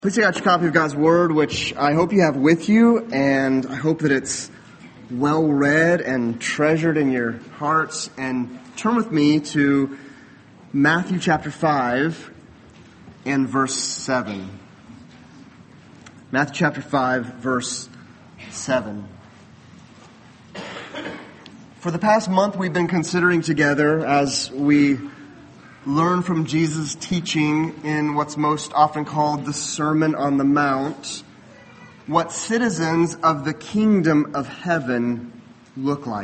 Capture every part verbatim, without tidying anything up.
Please take out your copy of God's Word, which I hope you have with you, and I hope that it's well read and treasured in your hearts. And turn with me to Matthew chapter five and verse seven. Matthew chapter five, verse seven. For the past month, we've been considering together as we learn from Jesus' teaching in what's most often called the Sermon on the Mount, what citizens of the kingdom of heaven look like.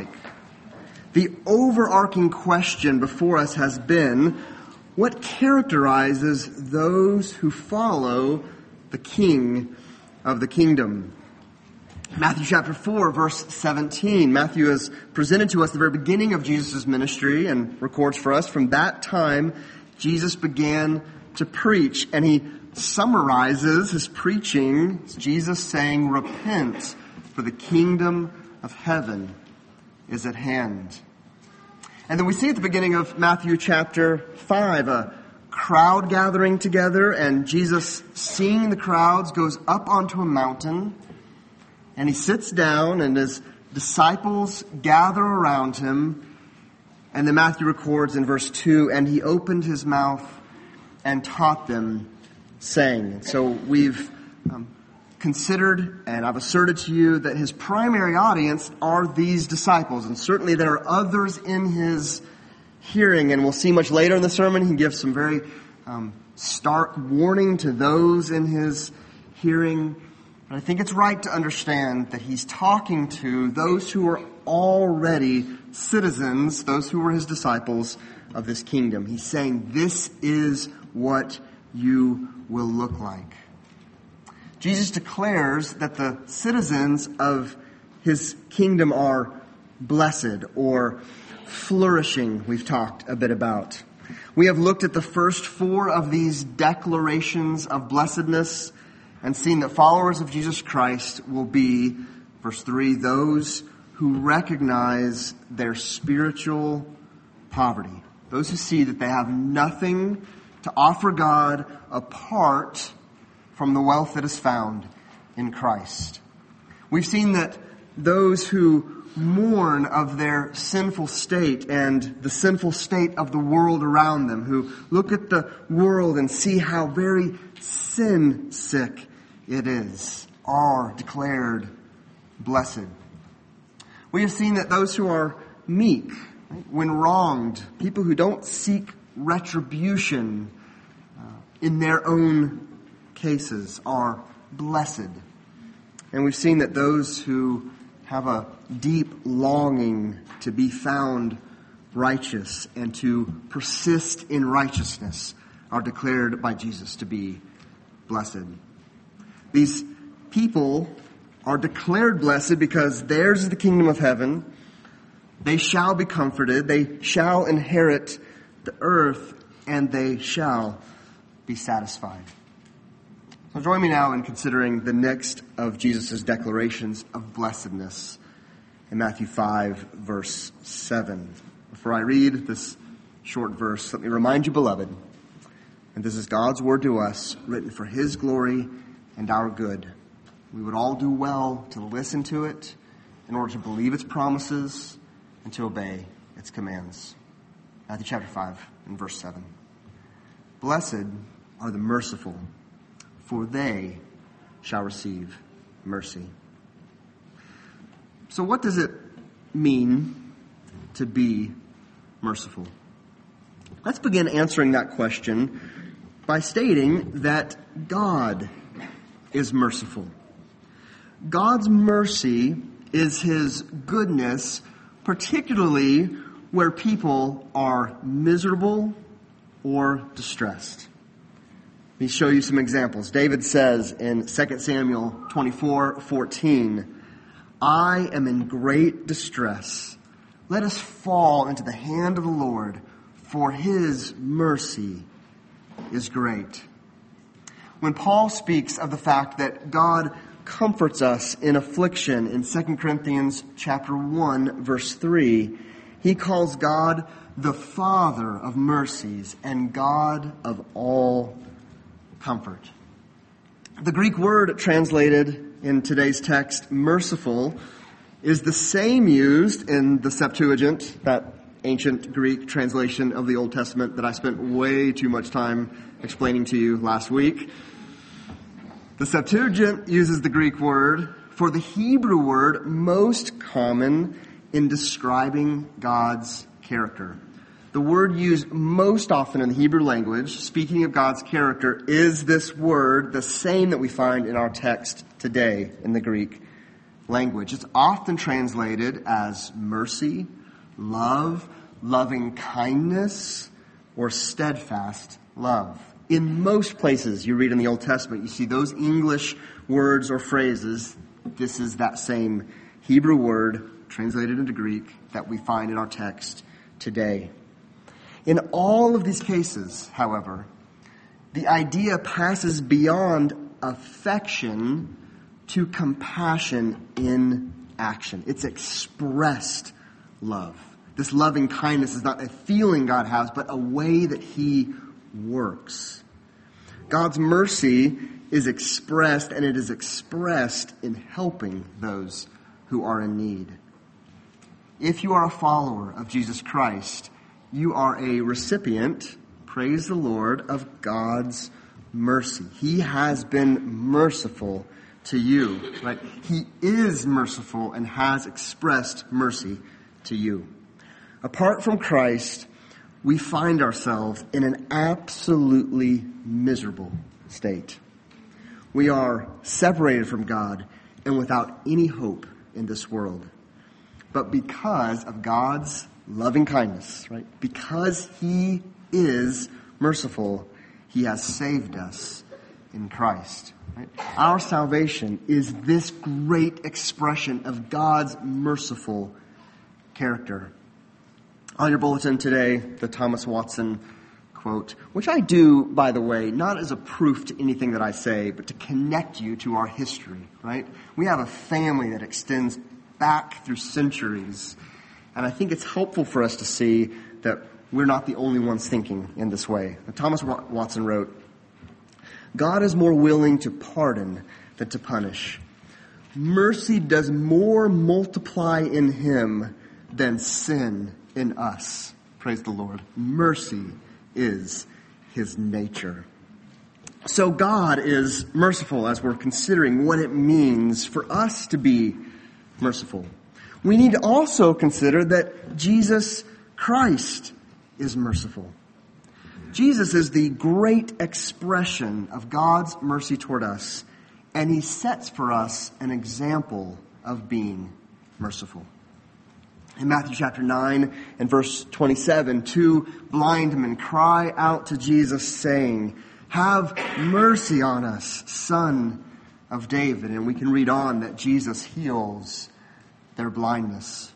The overarching question before us has been, what characterizes those who follow the King of the kingdom? Matthew chapter four, verse seventeen. Matthew has presented to us the very beginning of Jesus' ministry and records for us, from that time, Jesus began to preach. And he summarizes his preaching, Jesus saying, "Repent, for the kingdom of heaven is at hand." And then we see at the beginning of Matthew chapter five, a crowd gathering together, and Jesus, seeing the crowds, goes up onto a mountain. And he sits down, and his disciples gather around him. And then Matthew records in verse two, "And he opened his mouth and taught them, saying." So we've um, considered, and I've asserted to you, that his primary audience are these disciples. And certainly there are others in his hearing. And we'll see much later in the sermon, he gives some very um, stark warning to those in his hearing. But I think it's right to understand that he's talking to those who are already citizens, those who were his disciples of this kingdom. He's saying, this is what you will look like. Jesus declares that the citizens of his kingdom are blessed or flourishing, we've talked a bit about. We have looked at the first four of these declarations of blessedness and seen that followers of Jesus Christ will be, verse three, those who recognize their spiritual poverty. Those who see that they have nothing to offer God apart from the wealth that is found in Christ. We've seen that those who mourn of their sinful state and the sinful state of the world around them, who look at the world and see how very sin sick it is, are declared blessed. We have seen that those who are meek, right, when wronged, people who don't seek retribution uh, in their own cases, are blessed. And we've seen that those who have a deep longing to be found righteous and to persist in righteousness are declared by Jesus to be blessed. These people are declared blessed because theirs is the kingdom of heaven. They shall be comforted. They shall inherit the earth, and they shall be satisfied. So join me now in considering the next of Jesus' declarations of blessedness in Matthew five, verse seven. Before I read this short verse, let me remind you, beloved, and this is God's word to us, written for his glory and our good. We would all do well to listen to it in order to believe its promises and to obey its commands. Matthew chapter five and verse seven. Blessed are the merciful, for they shall receive mercy. So what does it mean to be merciful? Let's begin answering that question by stating that God is merciful. God's mercy is his goodness, particularly where people are miserable or distressed. Let me show you some examples. David says in Second Samuel twenty-four fourteen, "I am in great distress. Let us fall into the hand of the Lord, for his mercy is great." When Paul speaks of the fact that God comforts us in affliction in Second Corinthians chapter one, verse three, he calls God the Father of mercies and God of all comfort. The Greek word translated in today's text, merciful, is the same used in the Septuagint, that ancient Greek translation of the Old Testament that I spent way too much time explaining to you last week. The Septuagint uses the Greek word for the Hebrew word most common in describing God's character. The word used most often in the Hebrew language, speaking of God's character, is this word, the same that we find in our text today in the Greek language. It's often translated as mercy, love, loving kindness, or steadfast love. In most places you read in the Old Testament, you see those English words or phrases. This is that same Hebrew word translated into Greek that we find in our text today. In all of these cases, however, the idea passes beyond affection to compassion in action. It's expressed love. This loving kindness is not a feeling God has, but a way that He works. God's mercy is expressed, and it is expressed in helping those who are in need. If you are a follower of Jesus Christ, you are a recipient, praise the Lord, of God's mercy. He has been merciful to you, right? He is merciful and has expressed mercy to you. Apart from Christ, we find ourselves in an absolutely miserable state. We are separated from God and without any hope in this world. But because of God's loving kindness, right? Because He is merciful, He has saved us in Christ. Right? Our salvation is this great expression of God's merciful character. On your bulletin today, the Thomas Watson quote, which I do, by the way, not as a proof to anything that I say, but to connect you to our history, right? We have a family that extends back through centuries. And I think it's helpful for us to see that we're not the only ones thinking in this way. Thomas Watson wrote, God is more willing to pardon than to punish. Mercy does more multiply in Him than sin in us. Praise the Lord. Mercy is His nature. So God is merciful as we're considering what it means for us to be merciful. We need to also consider that Jesus Christ is merciful. Jesus is the great expression of God's mercy toward us, and He sets for us an example of being merciful. In Matthew chapter nine and verse twenty-seven, two blind men cry out to Jesus saying, "Have mercy on us, Son of David." And we can read on that Jesus heals their blindness.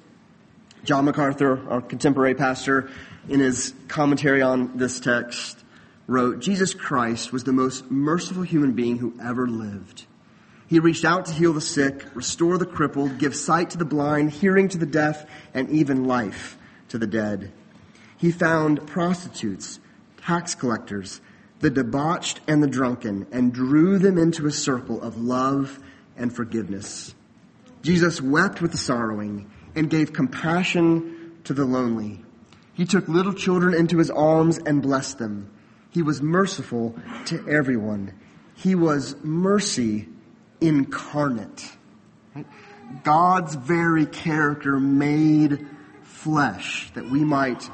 John MacArthur, our contemporary pastor, in his commentary on this text, wrote, Jesus Christ was the most merciful human being who ever lived. He reached out to heal the sick, restore the crippled, give sight to the blind, hearing to the deaf, and even life to the dead. He found prostitutes, tax collectors, the debauched and the drunken, and drew them into a circle of love and forgiveness. Jesus wept with the sorrowing and gave compassion to the lonely. He took little children into His arms and blessed them. He was merciful to everyone. He was mercy incarnate. Right? God's very character made flesh, that we might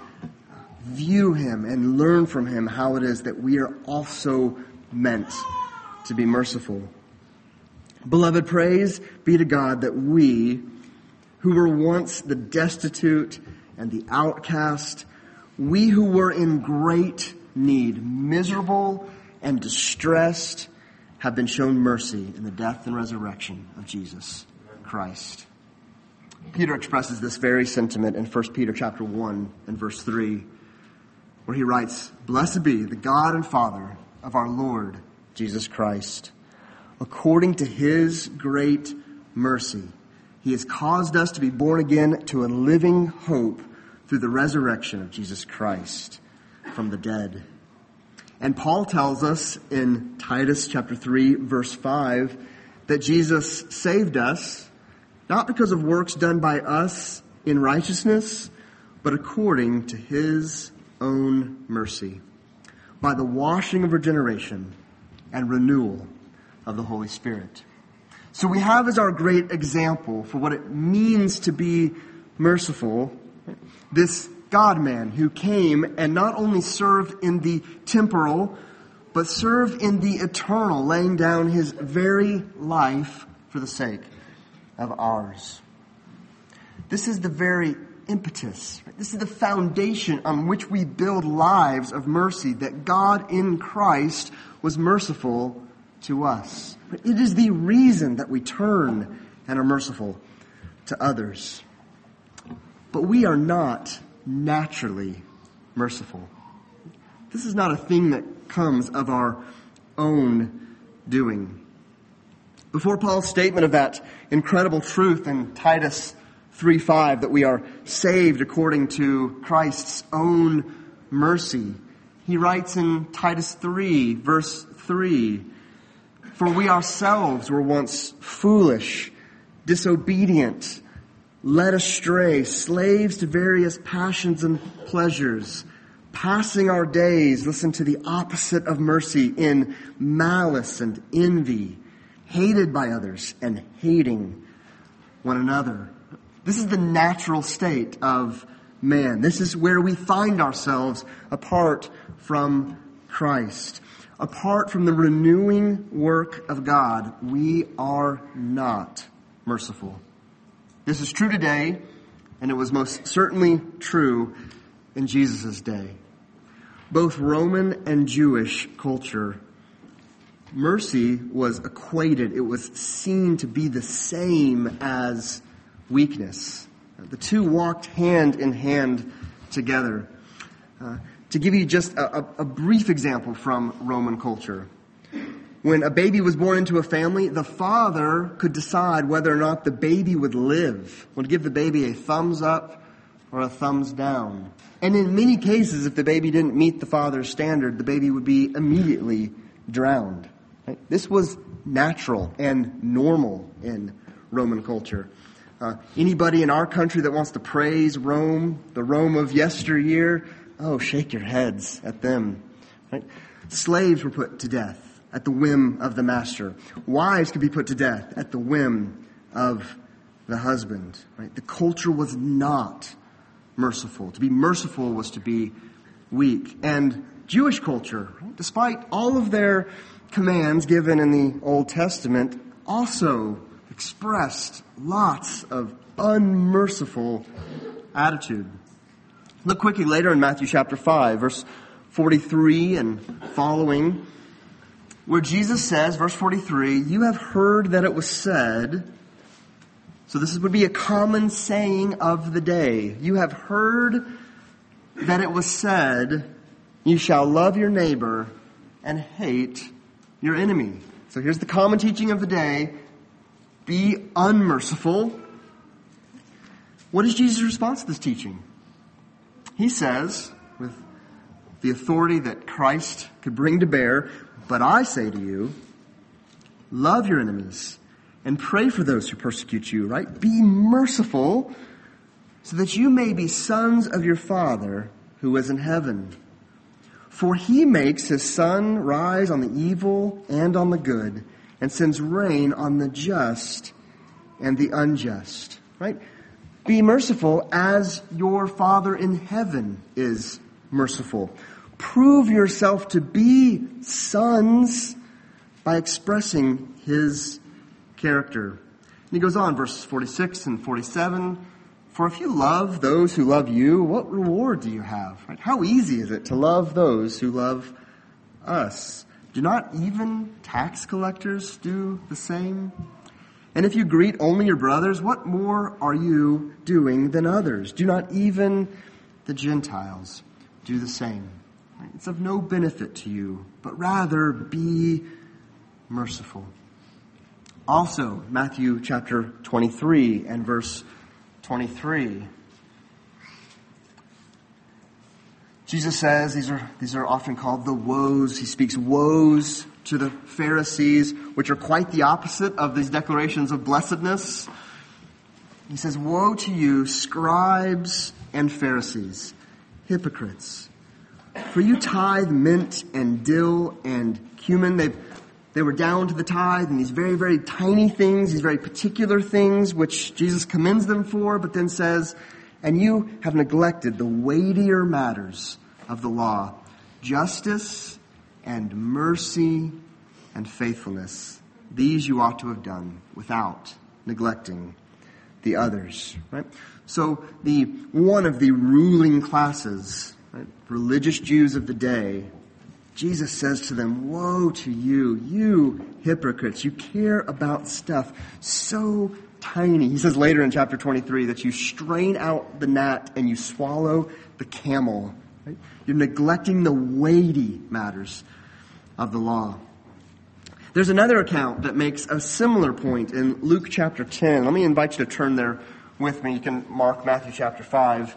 view Him and learn from Him how it is that we are also meant to be merciful. Beloved, praise be to God that we, who were once the destitute and the outcast, we who were in great need, miserable and distressed, have been shown mercy in the death and resurrection of Jesus Christ. Peter expresses this very sentiment in First Peter chapter one and verse three, where he writes, "Blessed be the God and Father of our Lord Jesus Christ. According to His great mercy, He has caused us to be born again to a living hope through the resurrection of Jesus Christ from the dead." And Paul tells us in Titus chapter three, verse five, that Jesus saved us, not because of works done by us in righteousness, but according to his own mercy, by the washing of regeneration and renewal of the Holy Spirit. So we have as our great example for what it means to be merciful, this God-man who came and not only served in the temporal, but served in the eternal, laying down his very life for the sake of ours. This is the very impetus. This is the foundation on which we build lives of mercy, that God in Christ was merciful to us. It is the reason that we turn and are merciful to others. But we are not naturally merciful. This is not a thing that comes of our own doing. Before Paul's statement of that incredible truth in Titus three five, that we are saved according to Christ's own mercy, he writes in Titus three, verse three, "For we ourselves were once foolish, disobedient, led astray, slaves to various passions and pleasures, passing our days," listen to the opposite of mercy, "in malice and envy, hated by others and hating one another." This is the natural state of man. This is where we find ourselves apart from Christ. Apart from the renewing work of God, we are not merciful. This is true today, and it was most certainly true in Jesus' day. Both Roman and Jewish culture, mercy was equated, it was seen to be the same as weakness. The two walked hand in hand together. Uh, to give you just a, a, a brief example from Roman culture. When a baby was born into a family, the father could decide whether or not the baby would live, would give the baby a thumbs up or a thumbs down. And in many cases, if the baby didn't meet the father's standard, the baby would be immediately drowned. Right? This was natural and normal in Roman culture. Uh, anybody in our country that wants to praise Rome, the Rome of yesteryear, oh, shake your heads at them. Right? Slaves were put to death at the whim of the master. Wives could be put to death at the whim of the husband. Right? The culture was not merciful. To be merciful was to be weak. And Jewish culture, right, despite all of their commands given in the Old Testament, also expressed lots of unmerciful attitude. Look quickly later in Matthew chapter five, verse forty-three and following, where Jesus says, verse forty-three, "You have heard that it was said," so this would be a common saying of the day, "You have heard that it was said, you shall love your neighbor and hate your enemy." So here's the common teaching of the day. Be unmerciful. What is Jesus' response to this teaching? He says, with the authority that Christ could bring to bear, "But I say to you, love your enemies and pray for those who persecute you," right? "Be merciful so that you may be sons of your Father who is in heaven. For he makes his sun rise on the evil and on the good, and sends rain on the just and the unjust." Right? Be merciful as your Father in heaven is merciful. Prove yourself to be sons by expressing his character. And he goes on, verses forty-six and forty-seven. "For if you love those who love you, what reward do you have?" Right? How easy is it to love those who love us? Do not even tax collectors do the same? And if you greet only your brothers, what more are you doing than others? Do not even the Gentiles do the same? Right? It's of no benefit to you, but rather be merciful. Also, Matthew chapter twenty-three and verse twenty-three. Jesus says these are these are often called the woes. He speaks woes to the Pharisees, which are quite the opposite of these declarations of blessedness. He says, "Woe to you, scribes and Pharisees, hypocrites! For you tithe mint and dill and cumin." They've, they were down to the tithe and these very, very tiny things, these very particular things, which Jesus commends them for, but then says, "And you have neglected the weightier matters of the law, justice and mercy and faithfulness. These you ought to have done without neglecting the others." Right? So the one of the ruling classes, right, religious Jews of the day, Jesus says to them, "Woe to you, you hypocrites! You care about stuff so tiny." He says later in chapter twenty-three that you strain out the gnat and you swallow the camel. Right? You're neglecting the weighty matters of the law. There's another account that makes a similar point in Luke chapter ten. Let me invite you to turn there with me. You can mark Matthew chapter five.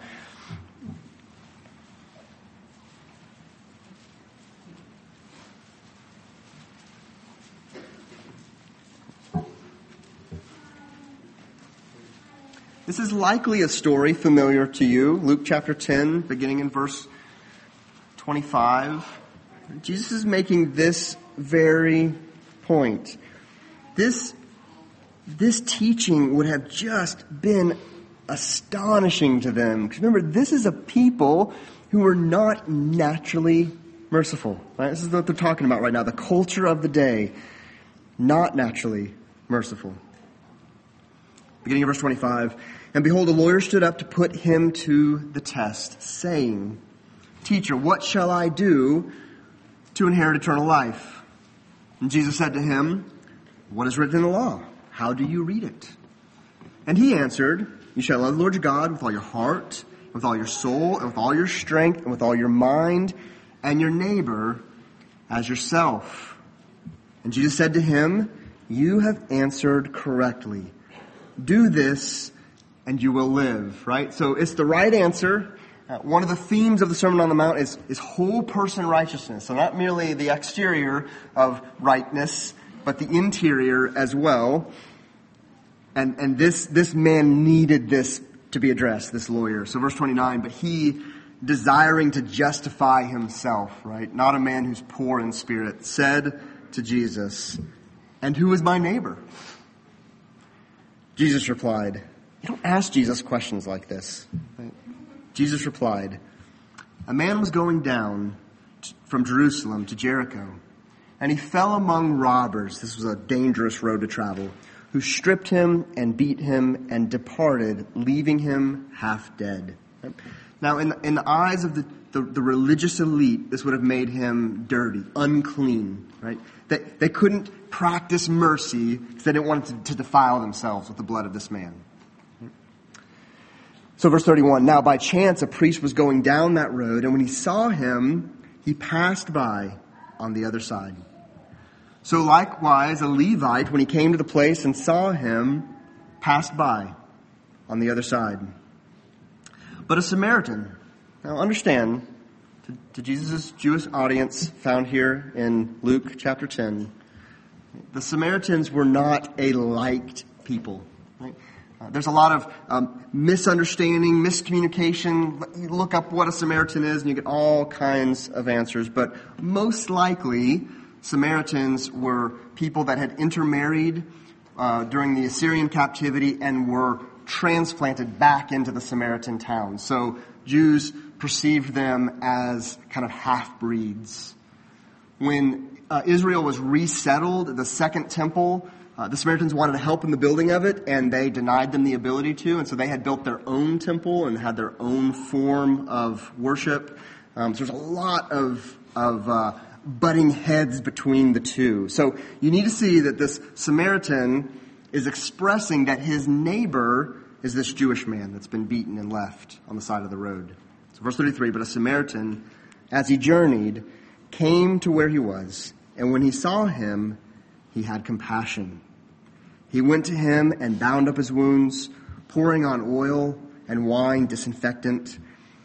This is likely a story familiar to you. Luke chapter ten, beginning in verse twenty-five. Jesus is making this very point. This, this teaching would have just been astonishing to them. Because remember, this is a people who are not naturally merciful. Right? This is what they're talking about right now. The culture of the day, not naturally merciful. Beginning of verse twenty-five. "And behold, a lawyer stood up to put him to the test, saying, 'Teacher, what shall I do to inherit eternal life?' And Jesus said to him, 'What is written in the law? How do you read it?' And he answered, 'You shall love the Lord your God with all your heart, with all your soul, and with all your strength, and with all your mind, and your neighbor as yourself.' And Jesus said to him, 'You have answered correctly. Do this, and you will live.'" Right? So it's the right answer. Uh, one of the themes of the Sermon on the Mount is, is whole person righteousness. So not merely the exterior of rightness, but the interior as well. And, and this, this man needed this to be addressed, this lawyer. So verse twenty-nine, "But he, desiring to justify himself," right? Not a man who's poor in spirit, said to Jesus, "And who is my neighbor?" Jesus replied, you don't ask Jesus questions like this. Right? Jesus replied, "A man was going down from Jerusalem to Jericho, and he fell among robbers." This was a dangerous road to travel. "Who stripped him and beat him and departed, leaving him half dead." Right? Now, in the, in the eyes of the, the, the religious elite, this would have made him dirty, unclean. Right? They, they couldn't practice mercy because they didn't want to, to defile themselves with the blood of this man. So verse thirty-one, "Now by chance a priest was going down that road, and when he saw him, he passed by on the other side. So likewise a Levite, when he came to the place and saw him, passed by on the other side. But a Samaritan," now understand, to, to Jesus' Jewish audience found here in Luke chapter ten, the Samaritans were not a liked people. Right? Uh, there's a lot of um, misunderstanding, miscommunication. You look up what a Samaritan is and you get all kinds of answers. But most likely, Samaritans were people that had intermarried uh, during the Assyrian captivity and were transplanted back into the Samaritan town. So Jews perceived them as kind of half-breeds. When uh, Israel was resettled, the second temple, Uh, the Samaritans wanted to help in the building of it, and they denied them the ability to, and so they had built their own temple and had their own form of worship. Um, so there's a lot of of uh, butting heads between the two. So you need to see that this Samaritan is expressing that his neighbor is this Jewish man that's been beaten and left on the side of the road. So verse thirty-three, "But a Samaritan, as he journeyed, came to where he was, and when he saw him, he had compassion. He went to him and bound up his wounds, pouring on oil and wine disinfectant.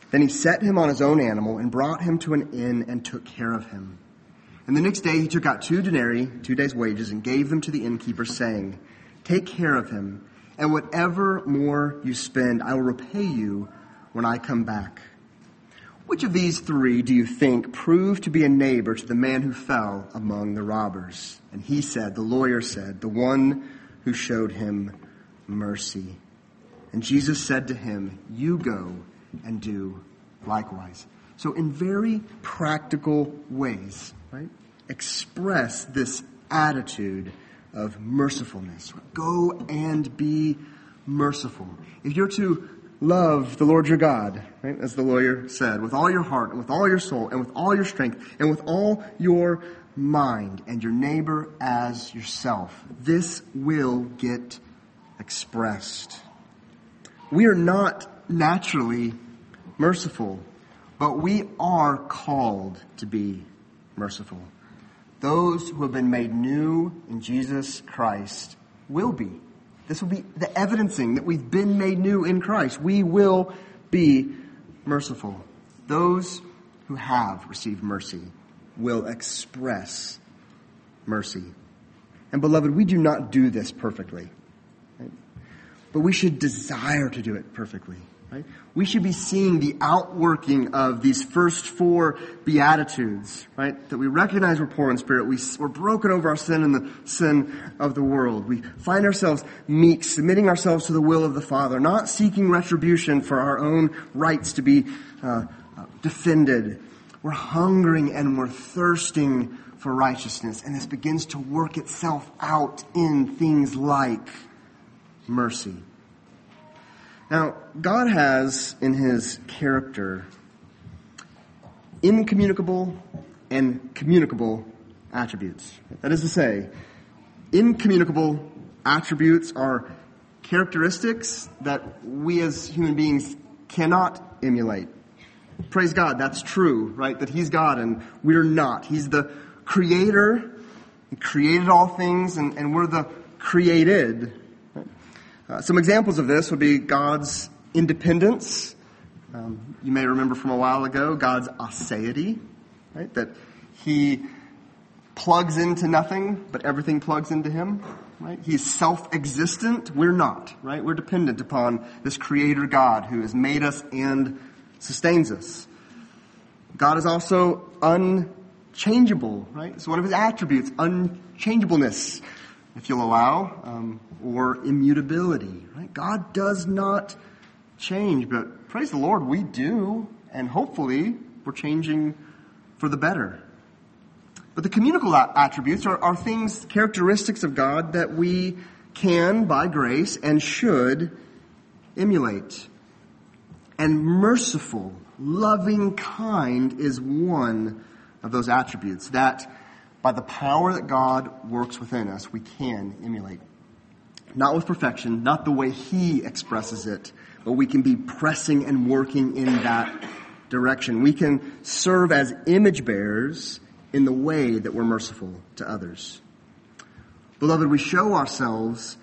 Then he set him on his own animal and brought him to an inn and took care of him. And the next day he took out two denarii, two days' wages, and gave them to the innkeeper, saying, take care of him, and whatever more you spend, I will repay you when I come back. Which of these three do you think proved to be a neighbor to the man who fell among the robbers? And he said, the lawyer said, the one who showed him mercy. And Jesus said to him, you go and do likewise. So in very practical ways, right, express this attitude of mercifulness. Go and be merciful. If you're to love the Lord your God, right, as the lawyer said, with all your heart and with all your soul and with all your strength and with all your mind, and your neighbor as yourself, this will get expressed. We are not naturally merciful, but we are called to be merciful. Those who have been made new in Jesus Christ will be. This will be the evidencing that we've been made new in Christ. We will be merciful. Those who have received mercy will express mercy. And beloved, we do not do this perfectly, right? But we should desire to do it perfectly. Right? We should be seeing the outworking of these first four Beatitudes, right? That we recognize we're poor in spirit. We, we're broken over our sin and the sin of the world. We find ourselves meek, submitting ourselves to the will of the Father, not seeking retribution for our own rights to be uh, defended. We're hungering and we're thirsting for righteousness. And this begins to work itself out in things like mercy. Now, God has in his character incommunicable and communicable attributes. That is to say, incommunicable attributes are characteristics that we as human beings cannot emulate. Praise God, that's true, right? That he's God and we're not. He's the creator. He created all things and, and we're the created. Uh, some examples of this would be God's independence. Um, you may remember from a while ago, God's aseity, right? That he plugs into nothing, but everything plugs into him, right? He's self-existent. We're not, right? We're dependent upon this creator God who has made us and sustains us. God is also unchangeable, right? It's one of his attributes, unchangeableness, if you'll allow, um, or immutability, right? God does not change, but praise the Lord, we do, and hopefully we're changing for the better. But the communicable attributes are, are things, characteristics of God that we can, by grace, and should emulate. And merciful, loving, kind is one of those attributes that by the power that God works within us, we can emulate. Not with perfection, not the way he expresses it, but we can be pressing and working in that direction. We can serve as image bearers in the way that we're merciful to others. Beloved, we show ourselves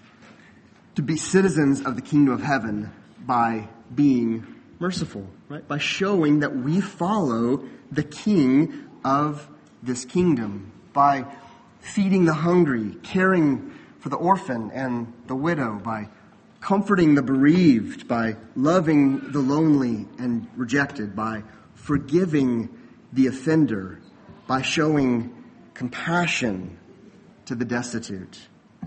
to be citizens of the kingdom of heaven by being merciful, right? By showing that we follow the king of this kingdom, by feeding the hungry, caring for the orphan and the widow, by comforting the bereaved, by loving the lonely and rejected, by forgiving the offender, by showing compassion to the destitute.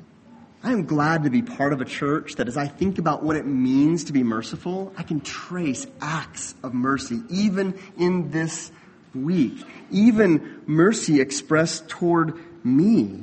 I am glad to be part of a church that as I think about what it means to be merciful, I can trace acts of mercy, even in this week, even mercy expressed toward me.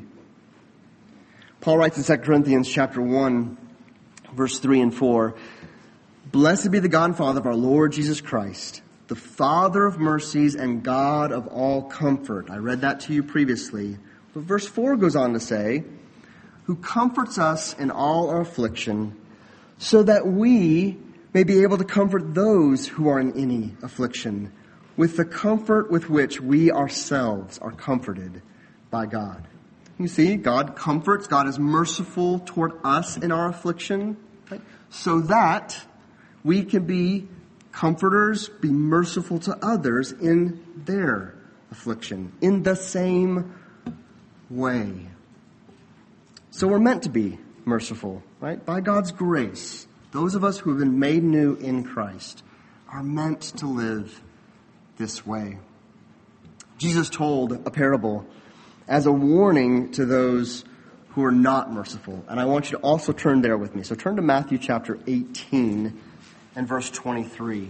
Paul writes in Second Corinthians chapter one, verse three and four, "Blessed be the God and Father of our Lord Jesus Christ, the Father of mercies and God of all comfort." I read that to you previously. But verse four goes on to say, "Who comforts us in all our affliction, so that we may be able to comfort those who are in any affliction, with the comfort with which we ourselves are comforted by God." You see, God comforts, God is merciful toward us in our affliction, right? So that we can be Comforters, be merciful to others in their affliction, in the same way. So we're meant to be merciful, right? By God's grace, those of us who have been made new in Christ are meant to live this way. Jesus told a parable as a warning to those who are not merciful. And I want you to also turn there with me. So turn to Matthew chapter eighteen and verse twenty-three.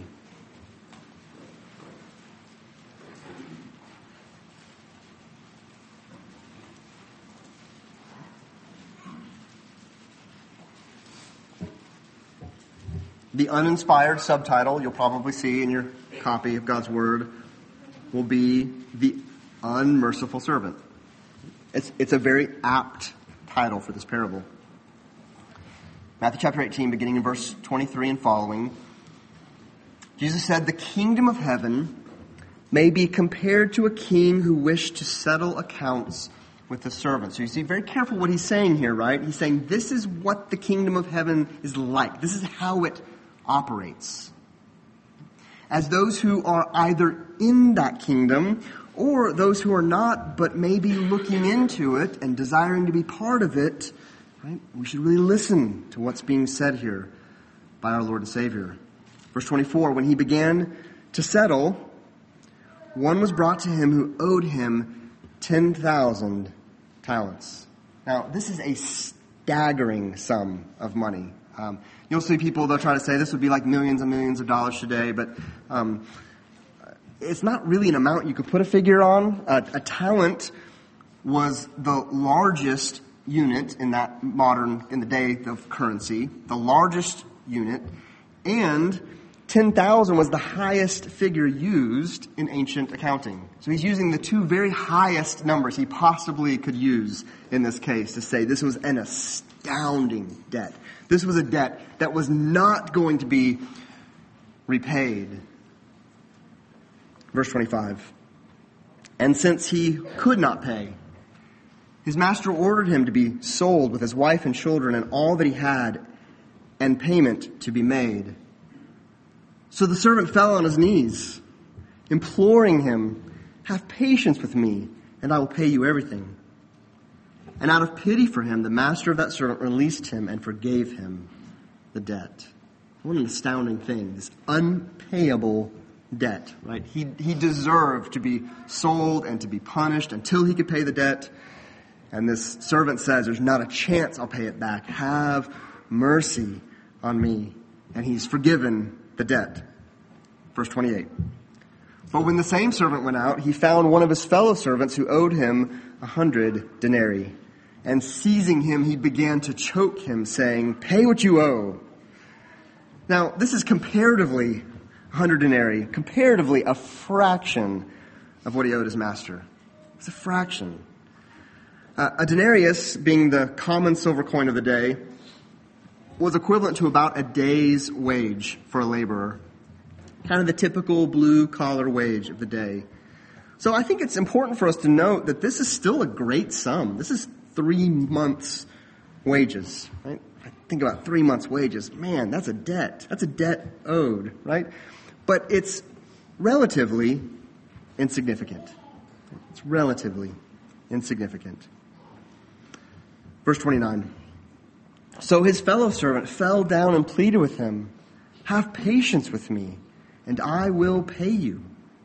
The uninspired subtitle you'll probably see in your copy of God's Word will be The Unmerciful Servant. It's, it's a very apt title for this parable. Matthew chapter eighteen, beginning in verse twenty-three and following. Jesus said, "The kingdom of heaven may be compared to a king who wished to settle accounts with the servants." So you see, very careful what he's saying here, right? He's saying this is what the kingdom of heaven is like. This is how it operates. As those who are either in that kingdom or those who are not, but maybe looking into it and desiring to be part of it, right? We should really listen to what's being said here by our Lord and Savior. Verse twenty-four, when he began to settle, one was brought to him who owed him ten thousand talents. Now, this is a staggering sum of money. Um, you'll see people, they'll try to say this would be like millions and millions of dollars today, but um, it's not really an amount you could put a figure on. Uh, a talent was the largest unit in that modern, in the day of currency, the largest unit, and ten thousand was the highest figure used in ancient accounting. So he's using the two very highest numbers he possibly could use in this case to say this was an astounding debt. This was a debt that was not going to be repaid. Verse twenty-five. And since he could not pay, his master ordered him to be sold with his wife and children and all that he had, and payment to be made. So the servant fell on his knees, imploring him, "Have patience with me, and I will pay you everything." And out of pity for him, the master of that servant released him and forgave him the debt. What an astounding thing, this unpayable debt, right? He, he deserved to be sold and to be punished until he could pay the debt. And this servant says, "There's not a chance I'll pay it back. Have mercy on me." And he's forgiven the debt. Verse twenty-eight. But when the same servant went out, he found one of his fellow servants who owed him a hundred denarii. And seizing him, he began to choke him, saying, "Pay what you owe." Now, this is comparatively, a hundred denarii, comparatively a fraction of what he owed his master. It's a fraction. Uh, a denarius, being the common silver coin of the day, was equivalent to about a day's wage for a laborer. Kind of the typical blue-collar wage of the day. So I think it's important for us to note that this is still a great sum. This is three months' wages, right? I think about three months' wages. Man, that's a debt. That's a debt owed, right? But it's relatively insignificant. It's relatively insignificant. Verse twenty-nine. So his fellow servant fell down and pleaded with him, "Have patience with me, and I will pay you."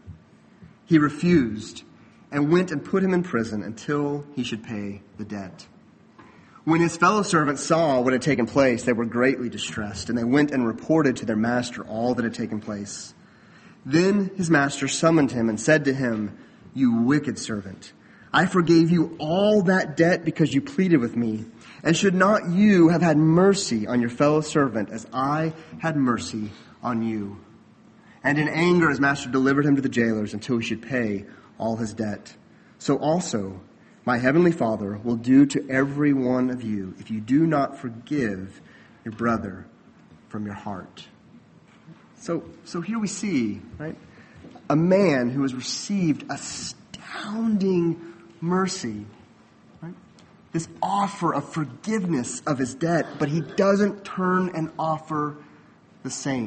He refused and went and put him in prison until he should pay the debt. When his fellow servants saw what had taken place, they were greatly distressed, and they went and reported to their master all that had taken place. Then his master summoned him and said to him, "You wicked servant, I forgave you all that debt because you pleaded with me. And should not you have had mercy on your fellow servant as I had mercy on you?" And in anger his master delivered him to the jailers until he should pay all his debt. So also my heavenly Father will do to every one of you if you do not forgive your brother from your heart. So, so here we see, right, a man who has received astounding mercy, right? This offer of forgiveness of his debt, but he doesn't turn and offer the same.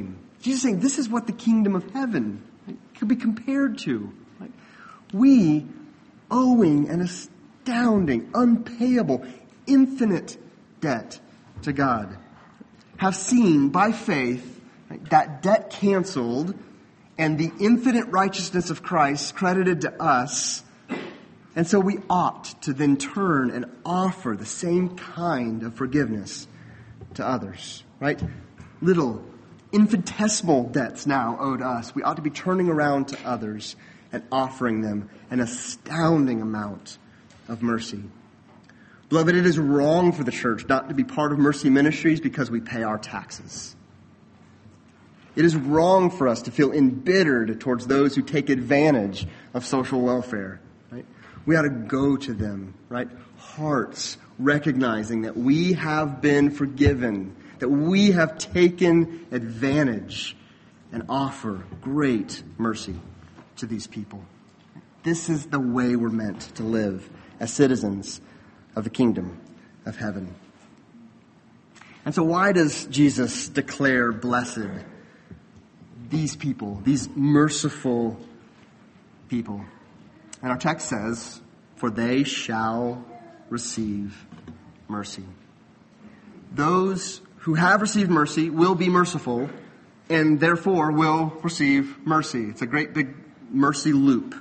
Jesus is saying this is what the kingdom of heaven could be compared to. We, owing an astounding, unpayable, infinite debt to God, have seen by faith that debt canceled and the infinite righteousness of Christ credited to us. And so we ought to then turn and offer the same kind of forgiveness to others, right? Little infinitesimal debts now owed us. We ought to be turning around to others and offering them an astounding amount of mercy. Beloved, it is wrong for the church not to be part of mercy ministries because we pay our taxes. It is wrong for us to feel embittered towards those who take advantage of social welfare. Right? We ought to go to them, right? Hearts recognizing that we have been forgiven, that we have taken advantage, and offer great mercy to these people. This is the way we're meant to live as citizens of the kingdom of heaven. And so why does Jesus declare blessed these people, these merciful people? And our text says, for they shall receive mercy. Those who have received mercy will be merciful and therefore will receive mercy. It's a great big mercy loop.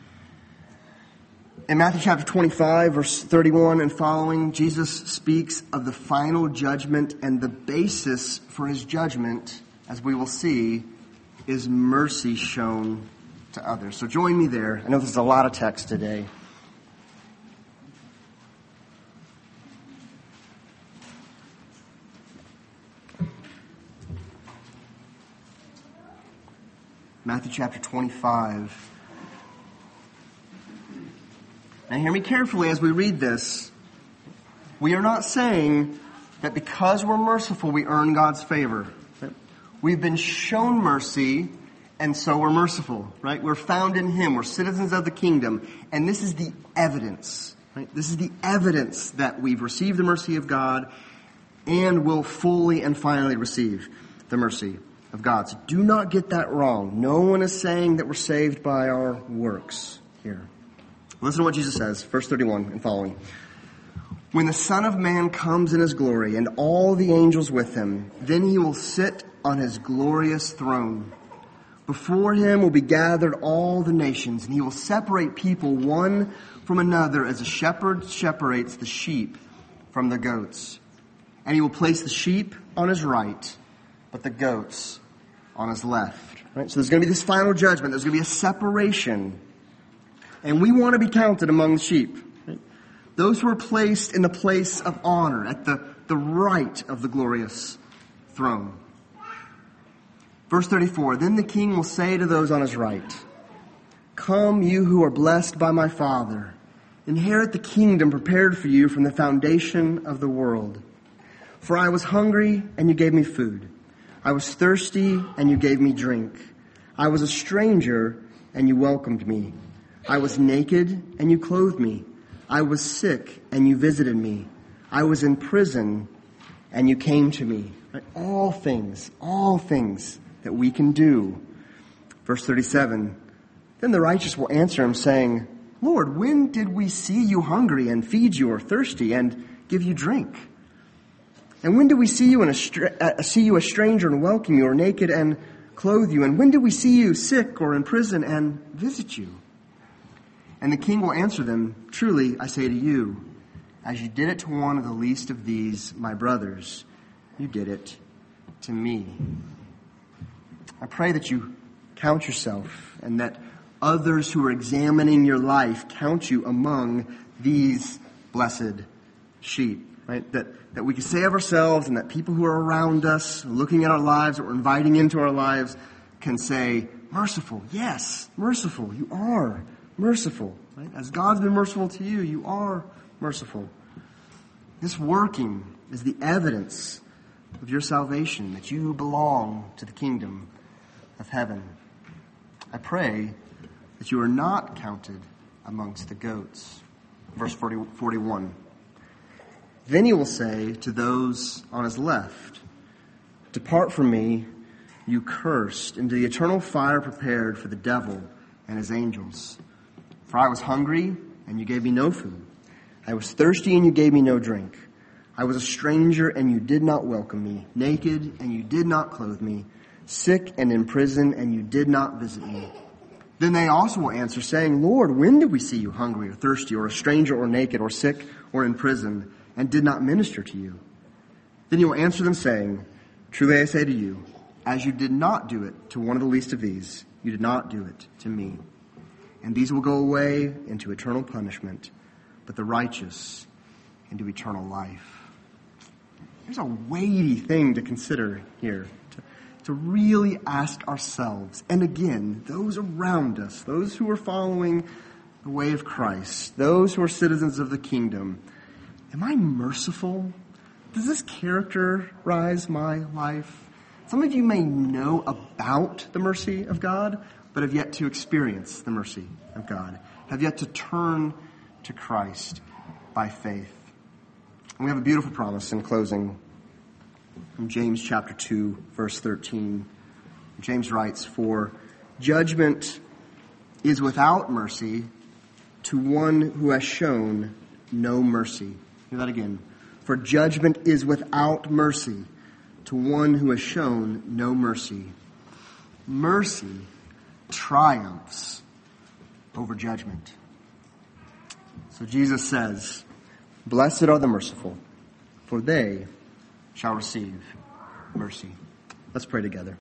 In Matthew chapter twenty-five, verse thirty-one and following, Jesus speaks of the final judgment, and the basis for his judgment, as we will see, is mercy shown to others. So join me there. I know there's a lot of text today. Matthew chapter twenty-five. Now hear me carefully as we read this. We are not saying that because we're merciful, we earn God's favor. We've been shown mercy, and so we're merciful, right? We're found in him. We're citizens of the kingdom. And this is the evidence, right? This is the evidence that we've received the mercy of God and will fully and finally receive the mercy of God. So do not get that wrong. No one is saying that we're saved by our works here. Listen to what Jesus says, verse thirty-one and following. When the Son of Man comes in his glory and all the angels with him, then he will sit on his glorious throne. Before him will be gathered all the nations, and he will separate people one from another as a shepherd separates the sheep from the goats. And he will place the sheep on his right, but the goats on his left. Right? So there's going to be this final judgment. There's going to be a separation. And we want to be counted among the sheep. Right? Those who are placed in the place of honor, at the, the right of the glorious throne. Verse thirty-four, then the king will say to those on his right, come, you who are blessed by my Father, inherit the kingdom prepared for you from the foundation of the world. For I was hungry, and you gave me food. I was thirsty, and you gave me drink. I was a stranger, and you welcomed me. I was naked, and you clothed me. I was sick, and you visited me. I was in prison, and you came to me. Right? All things, all things that we can do. Verse thirty-seven, then the righteous will answer him, saying, Lord, when did we see you hungry and feed you, or thirsty and give you drink? And when did we see you in a stra- uh, see you a stranger and welcome you, or naked and clothe you? And when did we see you sick or in prison and visit you? And the king will answer them, truly, I say to you, as you did it to one of the least of these, my brothers, you did it to me. I pray that you count yourself and that others who are examining your life count you among these blessed sheep, right? That, that we can say of ourselves, and that people who are around us, looking at our lives, that we're inviting into our lives, can say, merciful, yes, merciful, you are merciful. Right? As God's been merciful to you, you are merciful. This working is the evidence of your salvation, that you belong to the kingdom of heaven. I pray that you are not counted amongst the goats. Verse forty, forty-one. Then he will say to those on his left, depart from me, you cursed, into the eternal fire prepared for the devil and his angels. For I was hungry, and you gave me no food. I was thirsty, and you gave me no drink. I was a stranger, and you did not welcome me. Naked, and you did not clothe me. Sick and in prison, and you did not visit me. Then they also will answer, saying, Lord, when did we see you hungry or thirsty or a stranger or naked or sick or in prison and did not minister to you? Then you will answer them, saying, Truly I say to you, as you did not do it to one of the least of these, you did not do it to me. And these will go away into eternal punishment, but the righteous into eternal life. There's a weighty thing to consider here. To really ask ourselves, and again, those around us, those who are following the way of Christ, those who are citizens of the kingdom, am I merciful? Does this characterize my life? Some of you may know about the mercy of God, but have yet to experience the mercy of God, have yet to turn to Christ by faith. And we have a beautiful promise in closing from James chapter two, verse thirteen. James writes, For judgment is without mercy to one who has shown no mercy. Hear that again. For judgment is without mercy to one who has shown no mercy. Mercy triumphs over judgment. So Jesus says, Blessed are the merciful, for they shall receive mercy. Let's pray together.